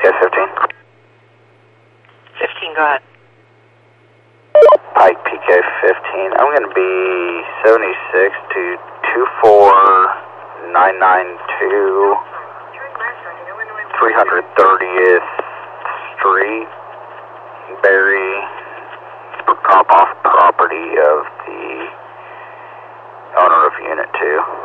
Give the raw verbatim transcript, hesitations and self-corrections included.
K fifteen. fifteen, go ahead. Pike P K fifteen. I'm going to be seventy-six to two four nine nine two, three hundred thirtieth Street, Barry, drop off property of the owner of Unit two.